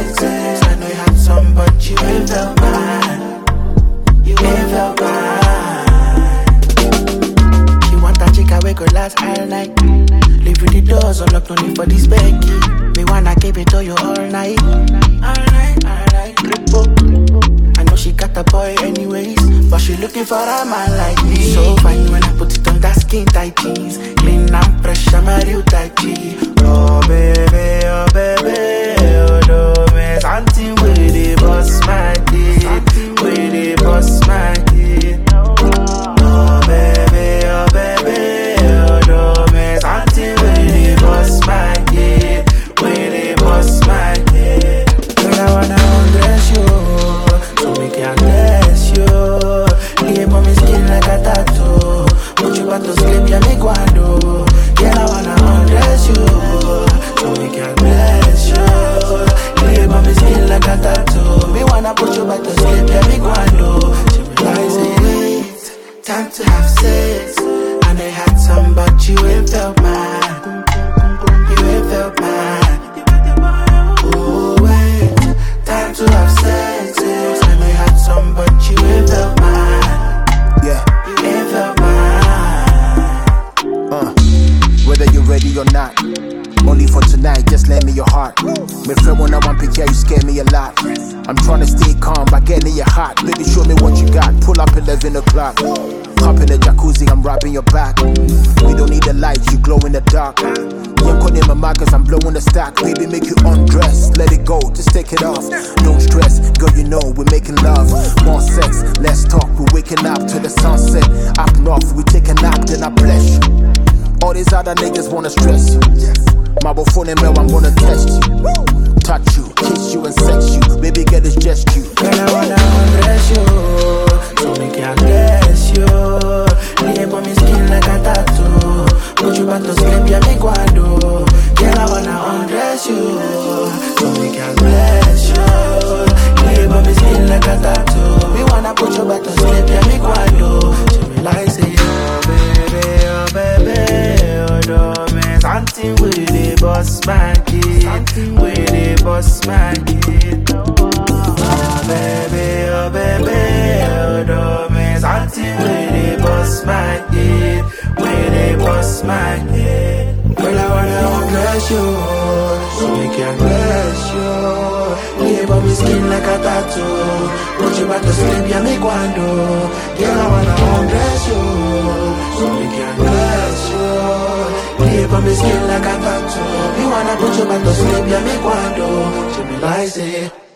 senses. I know you had some, but you ain't felt mine. You ain't felt mine. You want that chica we could last all night. Leave with the doors unlocked, no need for this Becky. Me wanna keep it to you all night. All night, I know she got a boy anyways, but she looking for a man like me. So fine when I put it on that skin tight jeans. Clean and fresh, I'm a real tight G. Oh baby, oh do me something with the boss my kid. With the boss my kid. Oh baby, oh do me something with the boss my kid. With the boss my kid. Girl, I wanna undress you, so we can bless you. Leave on my skin like a tattoo. Put you back to sleep, yeah, me guando. Girl, I wanna undress you, so we can bless you. Leave on my skin like a tattoo. Me wanna put you back to sleep, yeah, me guando. She realize it, time to have sex. And I had some, but you ain't felt mine. You ain't felt mine. Oh wait, time to have sex. And I had some, but you ain't felt mine. Yeah. You ain't felt mine. Whether you're ready or not, only for tonight, just lend me your heart. My friend, when I want picture, you scare me a lot. I'm trying to stay calm by getting your heart. Baby, show me what you got. Pull up 11 o'clock. Hop in the jacuzzi, I'm rubbing your back. We don't need the lights, you glow in the dark. You're calling my markers, I'm blowing the stack. Baby, make you undress, let it go, just take it off. Don't stress, girl, you know we're making love. More sex, less talk, we're waking up to the sunset. Up north, we take a nap, then I bless you. All these other niggas wanna stress you. Marble phone and mail, I'm gonna test you. Touch you, kiss you and sex you. Baby girl, it's just you. Girl, I wanna undress you, so me can bless you. Leave on my skin like a tattoo. Put you back to sleep, yeah, me guando. Girl, I wanna undress you, so me can bless you. Leave on my skin like a tattoo. Me wanna put you back to sleep, yeah, me guando. She me like say, oh baby, do me something with the boss my kid. With the boss my kid. Oh baby, do me something with the boss my kid. With the boss my kid. Girl, I wanna undress you, so we can bless you. Leave on my skin like a tattoo. Put you back to sleep, yeah, me guando. Girl, I wanna undress you, so we can bless you. Leave on my skin like a tattoo. Me wanna put you back to sleep, yeah, me guando. She me like say.